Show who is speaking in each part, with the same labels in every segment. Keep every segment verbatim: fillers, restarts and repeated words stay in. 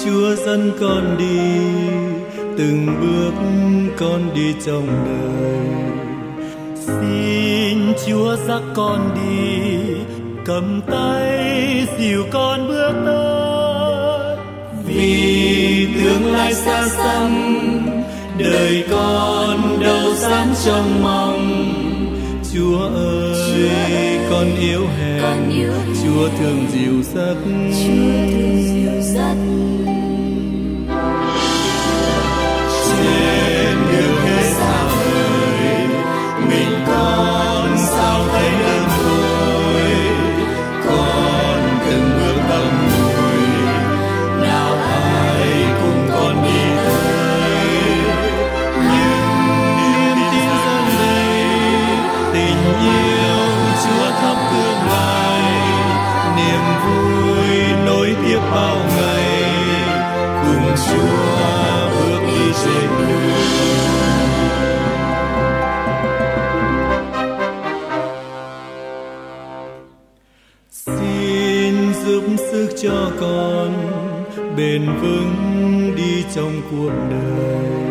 Speaker 1: Chúa dẫn con đi, từng bước con đi trong đời. Xin Chúa dắt con đi, cầm tay dìu con bước tới. Vì tương lai xa xăm, đời con đâu dám trông mong. Chúa ơi, con yếu hèn, Chúa thương dìu dắt. Trên đường thế xa vời, mình con sao thấy đơn côi. Con từng bước đông đùi, nào ai cùng con đi tới. Nhưng niềm tin dâng đầy, tình yêu Chúa thắp tương lai, niềm vui nối tiếp bao ngày, cùng Chúa bước đi trên đường. Xin giúp sức cho con bền vững đi trong cuộc đời.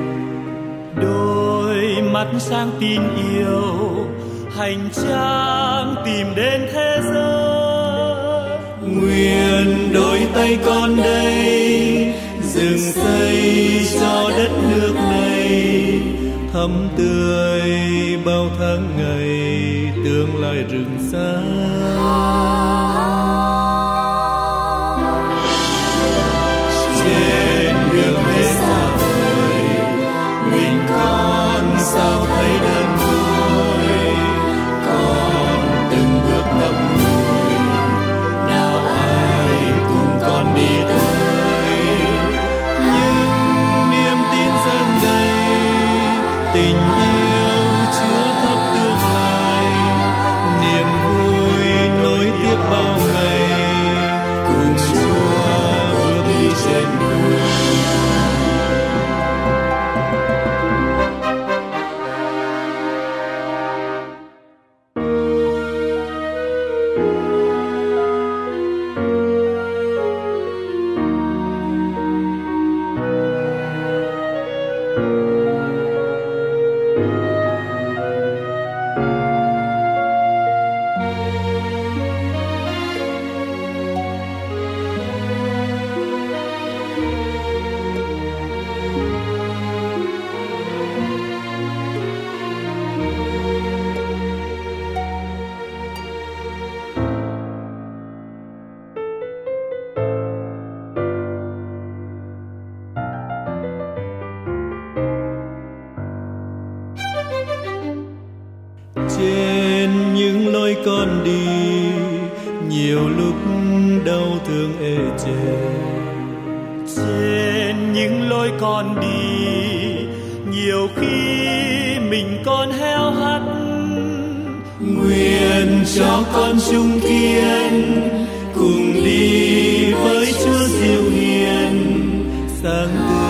Speaker 1: Đôi mắt sáng tin yêu, hành trang tìm đến thế giới. Nguyện đôi tay con đây, rừng xây cho đất nước này, thắm tươi bao tháng ngày, tương lai rừng xanh. Trên đường thế xa vời, mình con sao thấy đơn côi. Con từng bước ngậm ngùi, nào ai cùng con đi tới. Nhưng niềm tin dâng đầy, tình yêu Chúa thắp tương lai, niềm vui nối tiếp bao ngày, cùng Chúa bước đi trên đường. Trên những lối con đi, nhiều lúc đau thương ê chề. Trên những lối con đi, nhiều khi mình còn heo hắt. Nguyện cho con chung kiên, cùng đi với Chúa siêu hiền, sáng tươi